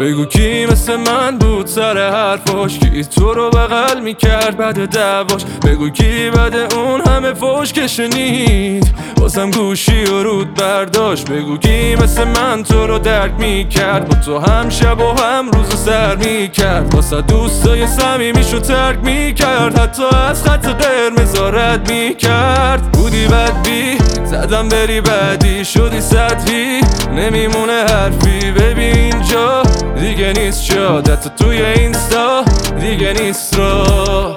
بگو کی مثل من بود سر حرفاش، کی تو رو بغل میکرد بعد دعواش. بگو کی بعد اون همه فوش که شنید واسم گوشی و رود برداشت. بگو کی مثل من تو رو درک میکرد، با تو هم شب و هم روز سر میکرد، واسه دوستای صمیمیشو ترک میکرد، حتی از خط قرمز رد میکرد. بودی بدبی زدم بری بعدی، شدی سطحی نمیمونه حرفی. ببین اینجا دیگه نیست جادت، توی اینستا دیگه نیست را.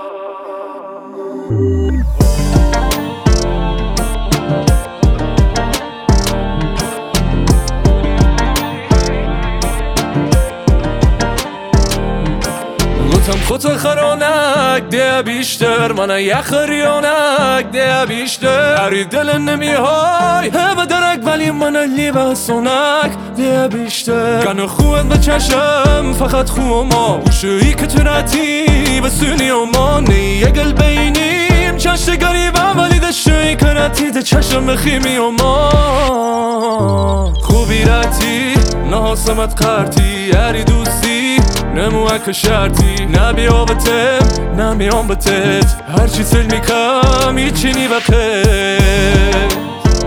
گفتم خود خرانک ده بیشتر، من یخ ریانک ده بیشتر. هری دل نمیهای همه درک ولی من لیوه سونک ده بیشتر. کنه خوبت به چشم فقط خوب ما وشویی که تو رتی بسونی و ما نیه گل بینیم چشت گریبم ولی دشویی که رتی ده چشم بخیمی و ما خوبی رتی ناسمت قرتی هری دوستی نموه که شرطی نبیا بتم نمیام بتت هرچی سل میکم ایچی نی بخیر.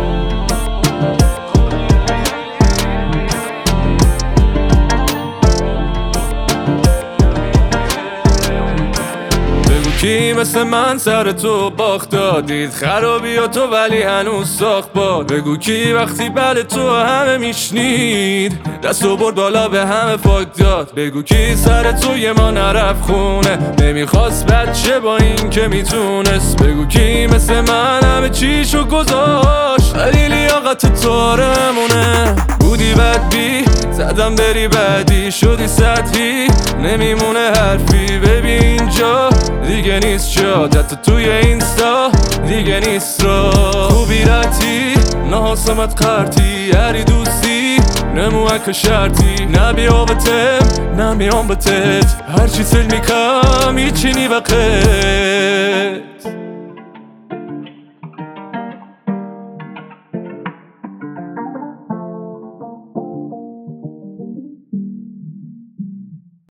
کی مثل من سر تو باخت دادید خرابی ها تو ولی هنوز ساخت باد. بگو کی وقتی بله تو همه میشنید دستو برد بالا به همه پاک داد. بگو کی سر تو یه ما نرفت خونه نمیخواست بچه با این که میتونست. بگو کی مثل من همه چیشو گذاشت ولی لیاقت تارمونه. بودی بدبی زدم بری بعدی، شدی سطحی نمیمونه حرفی. ببین اینجا دیگه نیست جادت، توی اینستا دیگه نیست را. خوبی رتی ناسمت قرتی هری دوستی نموه که شرطی نبیا بتم نمیام بتت هرچی سل میکم ایچی نی بخیر.